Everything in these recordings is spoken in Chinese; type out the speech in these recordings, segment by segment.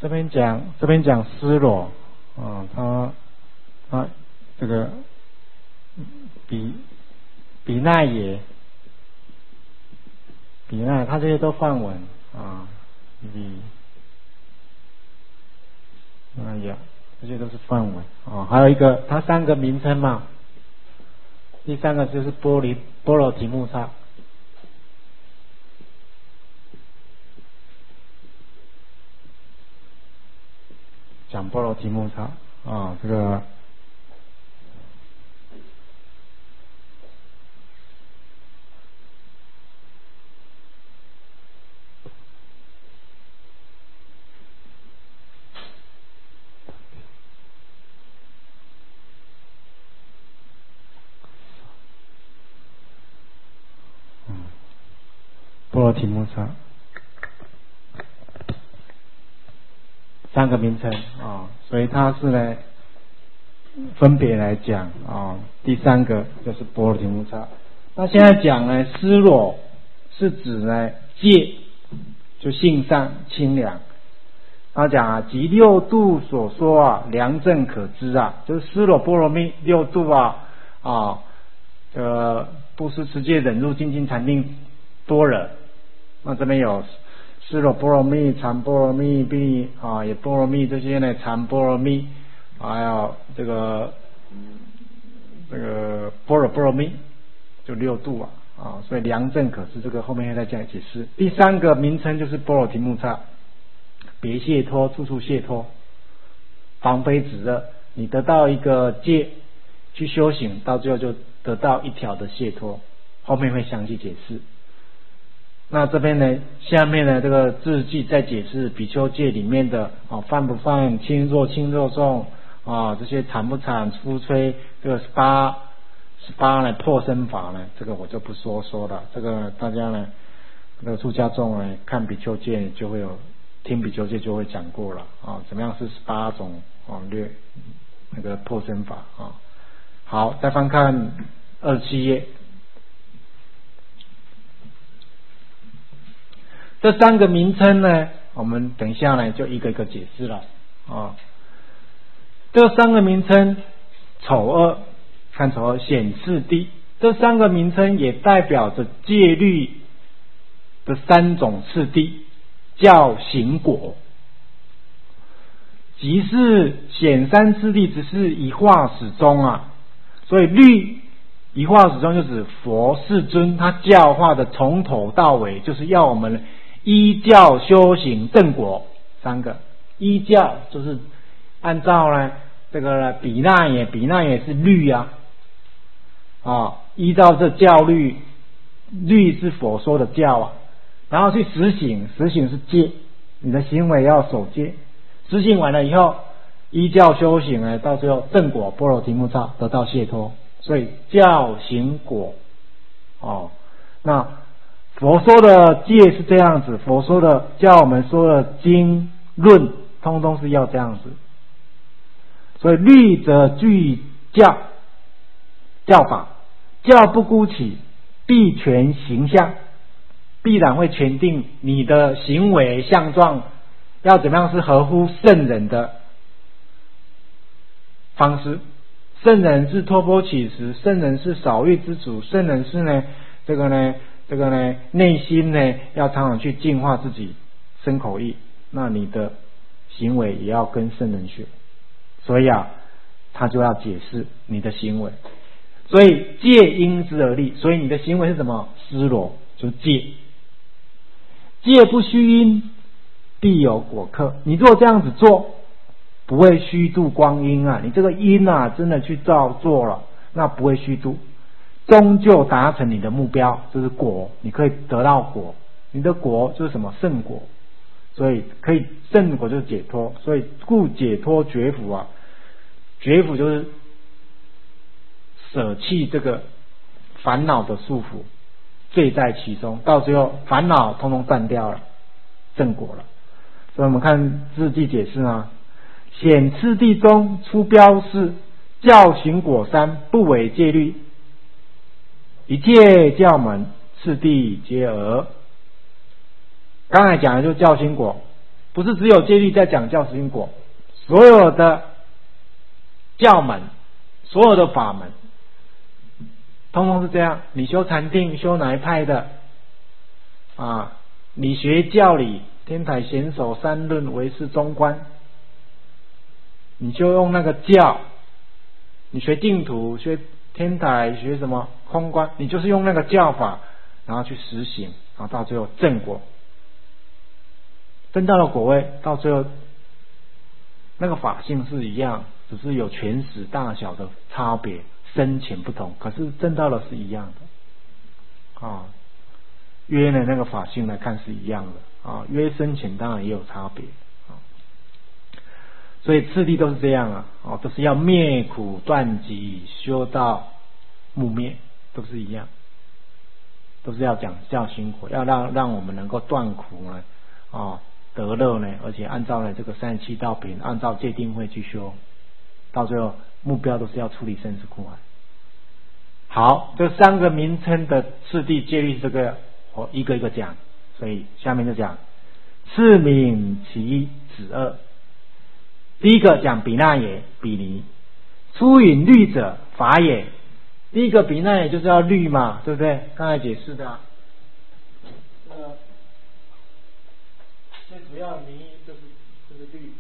这边讲尸罗啊，他这个比奈也，他这些都梵文啊，这些都是梵文啊。还有一个，它三个名称嘛，第三个就是波罗提木叉。讲波罗提木叉啊，这个波罗提木叉三个名称啊，所以它是呢分别来讲啊。第三个就是波罗提木叉。那现在讲呢，尸罗是指呢戒，就性上清凉。他讲啊，即六度所说啊，良正可知啊，就是尸罗波罗蜜六度啊，布施持戒忍辱精进禅定多忍。那这边有尸罗波罗蜜、禅波罗蜜、也波罗蜜这些呢，禅波罗蜜，还有这个波罗蜜，就六度啊，所以良正可知，这个后面会再讲解释。第三个名称就是波罗提木叉，别解脱，处处解脱，防非止热。你得到一个戒去修行，到最后就得到一条的解脱，后面会详细解释。那这边呢，下面呢这个字句在解释比丘戒里面的犯不犯、轻弱重这些禅不禅、夫吹，这个18呢破身法呢，这个我就不说了。这个大家呢，那个出家众呢看比丘戒就会有，听比丘戒就会讲过了怎么样是18种那个破身法啊。好，再翻看27页。这三个名称呢，我们等一下呢就一个一个解释了这三个名称，丑恶，看丑恶显次第，这三个名称也代表着戒律的三种次第，教行果。即是显三次第，只是一化始终所以律一化始终就指佛世尊他教化的从头到尾，就是要我们依教修行正果。三个依教就是按照呢这个比那也是律依照这教律是佛说的教然后去实行是戒，你的行为要守戒，实行完了以后依教修行呢，到最后正果波罗提木叉得到解脱。所以教行果那佛说的戒是这样子，佛说的教我们说的经论通通是要这样子。所以律则具教法，教不孤起，必全形象，必然会全定你的行为相状要怎么样是合乎圣人的方式。圣人是托钵乞食，圣人是少欲之主，圣人是呢这个呢内心呢要常常去净化自己身口意，那你的行为也要跟圣人学。所以他就要解释你的行为。所以戒因之而立，所以你的行为是什么？尸罗就是戒。戒不虚因，必有果克。你如果这样子做，不会虚度光阴你这个因真的去照做了，那不会虚度，终究达成你的目标，就是果，你可以得到果。你的果就是什么？圣果。所以可以圣果就是解脱，所以故解脱觉福觉福就是舍弃这个烦恼的束缚，罪在其中，到最后烦恼通通断掉了，正果了。所以我们看字句解释显次第中出标示教行果三，不违戒律，一切教门次第皆讹。刚才讲的就是教行果， 不是只有戒律在讲教实因果，所有的教门，所有的法门，通通是这样。你修禅定，修哪一派的啊？你学教理，天台显首三论唯识中观，你就用那个教。你学净土，学天台，学什么空观，你就是用那个教法，然后去实行，然后到最后正果，真到了果位，到最后那个法性是一样，只是有权势大小的差别，深浅不同，可是正到了是一样的啊。约呢那个法性来看是一样的啊，约深浅当然也有差别啊。所以次第都是这样啊，都是要灭苦断集，修到木灭，都是一样，都是要讲教心苦，要让我们能够断苦呢，得乐呢，而且按照呢这个37道品，按照戒定慧去修，到最后目标都是要处理生死苦海。好，这3个名称的次第戒律，这个我一个一个讲，所以下面就讲次名其一子二。第一个讲比那也，比尼，出引律者法也。第一个比那也就是要律嘛，对不对？刚才解释的啊，最主要的名义就是律，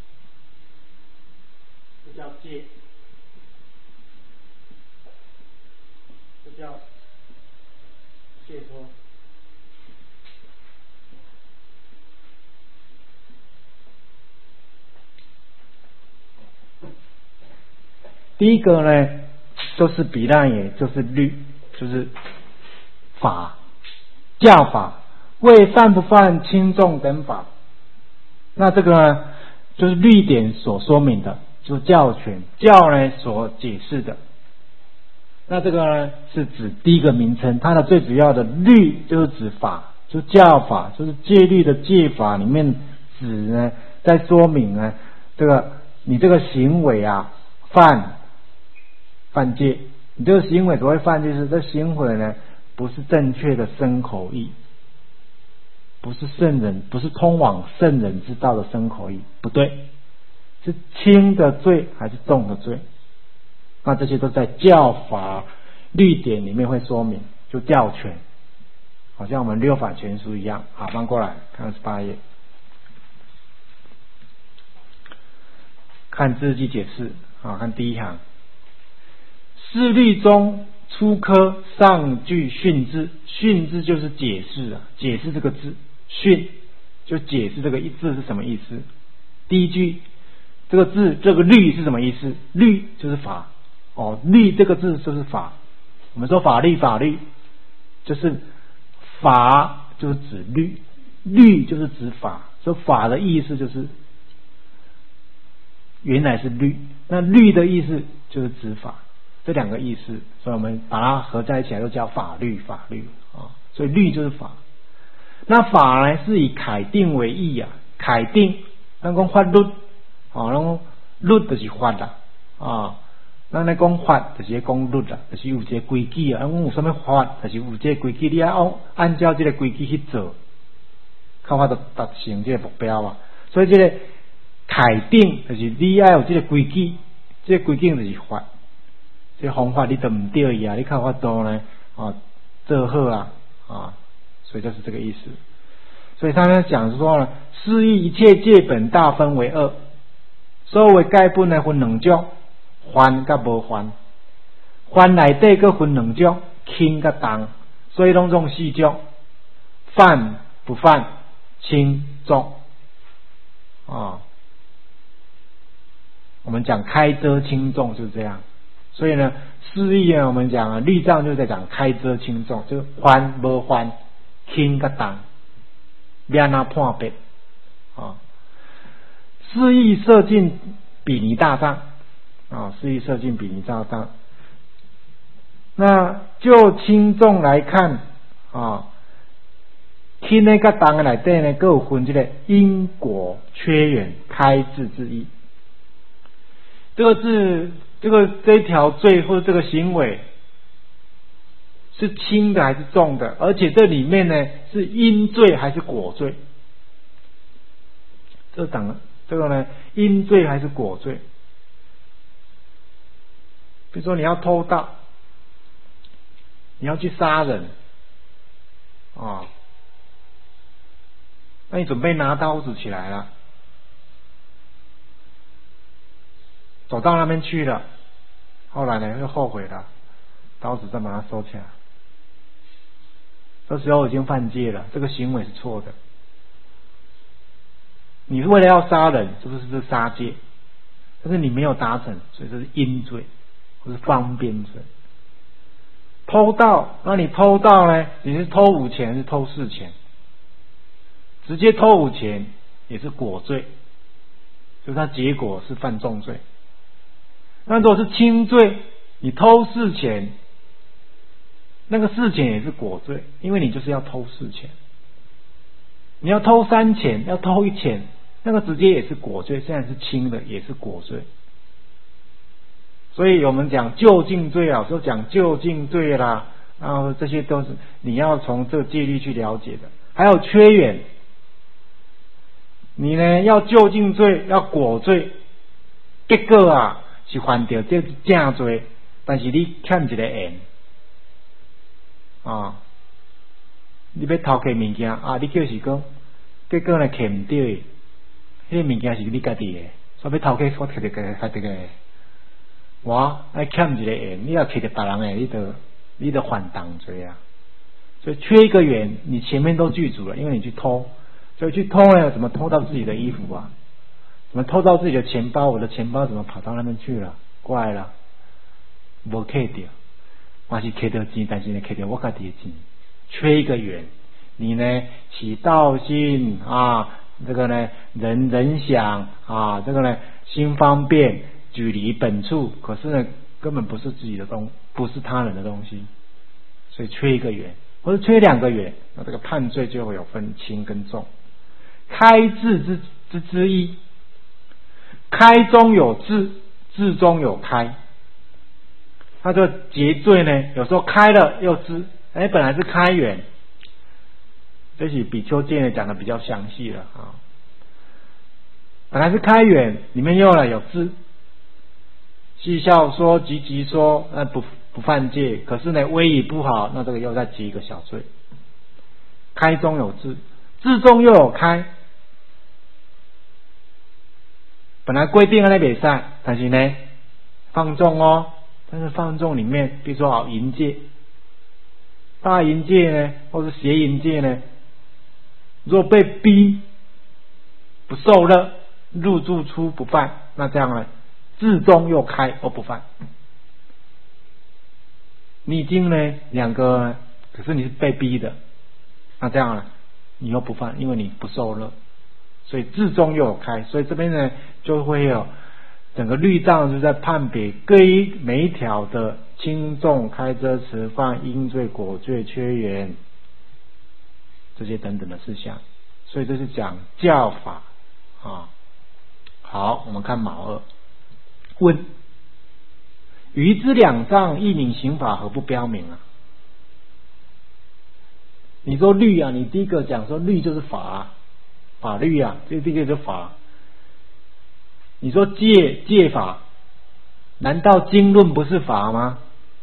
这叫戒，这叫解脱。第一个呢，就是比那也，就是律，就是法，教法，为犯不犯、轻重等法。那这个呢，就是律典所说明的，就是教权，教呢所解释的。那这个呢，是指第一个名称，它的最主要的律就是指法，就是教法，就是戒律的戒法里面指呢，在说明呢，这个你这个行为啊，犯戒，你这个行为所谓犯戒是这行为呢，不是正确的身口意，不是圣人，不是通往圣人之道的身口意，不对，是轻的罪还是重的罪？那这些都在教法律典里面会说明，就教权，好像我们六法全书一样。好，翻过来看28页，看字迹解释啊，看第一行。释律中初科上句训字，训字就是解释啊，解释这个字，训就解释这个字是什么意思。第一句这个字这个律是什么意思？律就是法律这个字就是法。我们说法律就是法就是指律，律就是指法，所以法的意思就是原来是律，那律的意思就是指法。这两个意思，所以我们把它合在一起来，就叫法律啊。所以律就是法，那法呢是以楷定为义啊。楷定，咱讲法律，咱讲律就是法啦啊。咱来讲法就是讲律啦，就是有一个规矩啊。咱讲有什么法，就是有这个规矩，你要按照这个规矩去做，靠法就达成这个目标啊。所以这个楷定就是你要有这个规矩，这个规矩就是法。这方法你都唔对呀，你靠法度呢做好啊，所以就是这个意思。所以他们讲说呢，释义一切戒本大分为二，所谓戒本呢分两种，犯甲无犯，犯内底佫分两种，轻甲重，所以拢总4种，犯不犯，轻重我们讲开遮轻重就是这样。所以呢，释义呢，我们讲律藏就是在讲开遮轻重，就是犯无犯，轻甲重，要安怎判别释义摄尽比尼大藏释义摄尽比尼大藏。那就轻重来看轻的甲重的内底呢，各有分这个因果缺缘开智之意。这个字。这一条罪或者这个行为是轻的还是重的，而且这里面呢是因罪还是果罪， 这个呢，因罪还是果罪？比如说你要偷盗，你要去杀人啊，那你准备拿刀子起来了，走到那边去了，后来呢又后悔了，刀子再把它收起来，这时候已经犯戒了，这个行为是错的。你是为了要杀人，是不是是杀戒？但是你没有达成，所以这是因罪或是方便罪。偷盗，那你偷盗呢？你是偷5钱还是偷4钱？直接偷5钱也是果罪，就是它结果是犯重罪。那如果是轻罪，你偷4钱，那个4钱也是果罪，因为你就是要偷4钱。你要偷3钱，要偷1钱，那个直接也是果罪，虽然是轻的，也是果罪。所以我们讲究竟罪啊，说讲究竟罪啦，然后这些都是你要从这个戒律去了解的。还有缺远，你呢要究竟罪，要果罪，结果啊是犯到这正罪，但是你欠一个缘啊，你要偷摕物件啊，你就是讲，结果呢摕唔到的，迄个物件是你家己的，所以要偷摕我摕得个。我爱欠一个缘，你要摕着别人的，你就犯当罪啊。所以缺一个缘，你前面都具足了，因为你去偷，所以去偷呢，怎么偷到自己的衣服啊？怎么偷到自己的钱包？我的钱包怎么跑到那边去了？怪了，没摕到，我是摕到钱，但是呢摕到我家己的钱，缺一个缘。你呢起道心啊，这个呢人想啊，这个呢心方便。距离本处，可是呢，根本不是自己的不是他人的东西，所以缺一个缘，或者缺2个缘，那这个判罪就会有分轻跟重。开智之意，开中有智，智中有开。他这个结罪呢，有时候开了又知，本来是开缘，这是比丘戒呢讲的比较详细了啊。本来是开缘，里面又了有知。细笑说，急说，那不犯戒。可是呢，威仪不好，那这个又再结一个小罪。开中有智，智中又有开。本来规定那袂使，但是呢，放纵哦。但是放纵里面，比如说淫戒、大淫戒呢，或是邪淫戒呢，若被逼不受乐，入住出不犯，那这样呢？智中又开而不犯，你已经呢2个，可是你是被逼的，那这样呢你又不犯，因为你不受乐，所以智中又有开，所以这边呢就会有整个律藏就在判别每一条的轻重、开遮、持犯、因罪、果罪、缺缘这些等等的事项，所以这是讲教法啊。好，我们看卯2。问：于之2藏义名刑法何不标明啊？你说律啊，你第一个讲说律就是法律啊，这第一个就是法。你说戒法，难道经论不是法吗？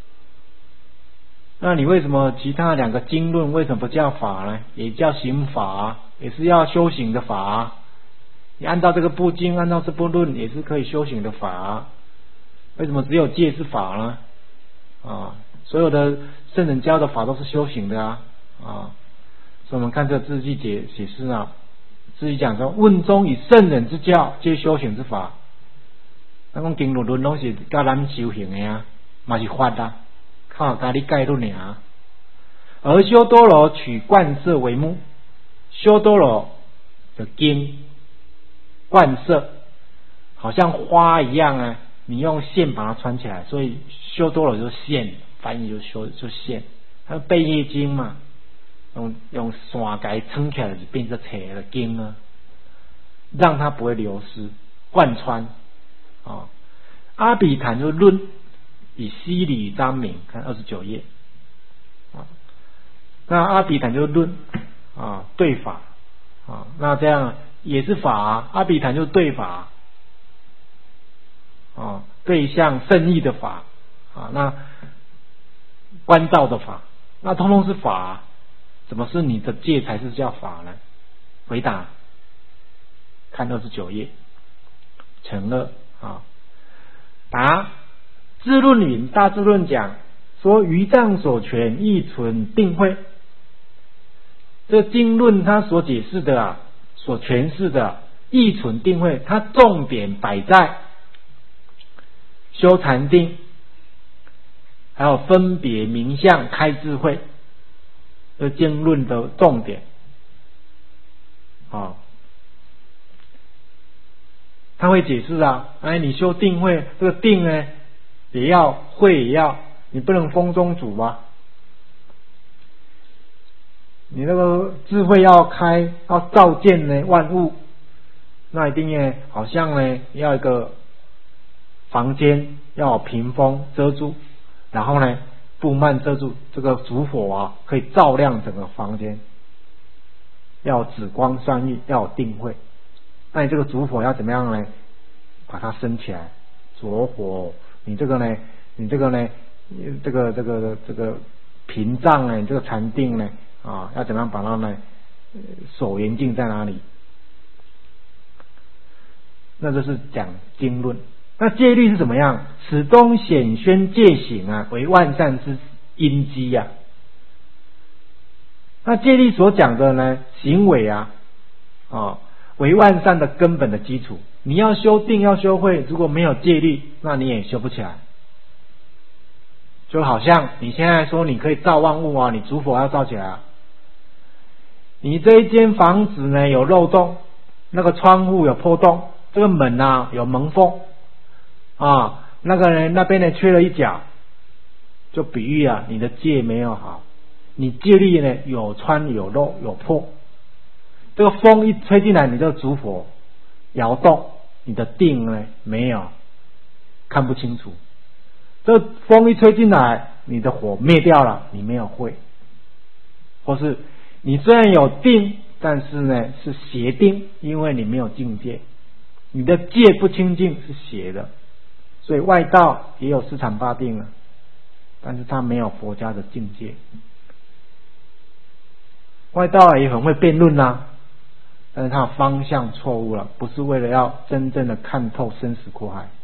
那你为什么其他2个经论为什么不叫法呢？也叫刑法，也是要修行的法。你按照这个部经，按照这部论，也是可以修行的法。为什么只有戒是法呢？所有的圣人教的法都是修行的啊。所以我们看这字句解释啊，字句讲说，问中以圣人之教，皆修行之法。咱讲经论拢是教咱修行的啊，嘛是法啊，靠家己概论尔。而修多罗取观色为目，修多罗的经。观色好像花一样啊，你用线把它穿起来，所以修多了就是线，翻译就线。还有贝叶经嘛，用线给撑起来就变成扯的经啊，让它不会流失，贯穿啊。阿比昙就论以西里章明，看29页啊。那阿比昙就论对法啊，那这样。 也是法啊，阿毗昙就是对法啊，对象圣义的法啊，那观照的法，那通通是法啊，怎么是你的戒才是叫法呢？回答，看29页，成了啊。答，智论云，大智论讲说于藏所权亦存定慧。这经论它所解释的啊，所诠释的亦存定慧，它重点摆在修禅定，还有分别名相开智慧，这经论的重点啊。他会解释啊，你修定慧，这个定呢也要，慧也要，你不能风中主啊。你那个智慧要开，要照见呢万物，那一定呢，好像呢要一个房间要有屏风遮住，然后呢布幔遮住，这个烛火啊可以照亮整个房间，要紫光散溢，要有定慧。那你这个烛火要怎么样呢？把它升起来，着火。你这个呢，这个屏障呢，这个禅定呢，要怎么样把它呢？守严禁在哪里？那就是讲经论。那戒律是怎么样？始终显宣戒行啊，为万善之因基啊。那戒律所讲的呢，行为啊，为万善的根本的基础。你要修定，要修慧，如果没有戒律，那你也修不起来。就好像你现在说你可以照万物啊，你烛火要照起来啊。你这一间房子呢有漏洞，那个窗户有破洞，这个门啊有门缝啊，那个人那边呢缺了一角，就比喻啊你的戒没有好，你戒律呢有穿有漏有破，这个风一吹进来，你这个烛火摇动，你的定呢没有，看不清楚。这风一吹进来，你的火灭掉了，你没有慧，或是你虽然有定，但是呢是邪定，因为你没有境界，你的戒不清净是邪的。所以外道也有四禅八定了，但是他没有佛家的境界。外道也很会辩论啊，但是他的方向错误了，不是为了要真正的看透生死苦海。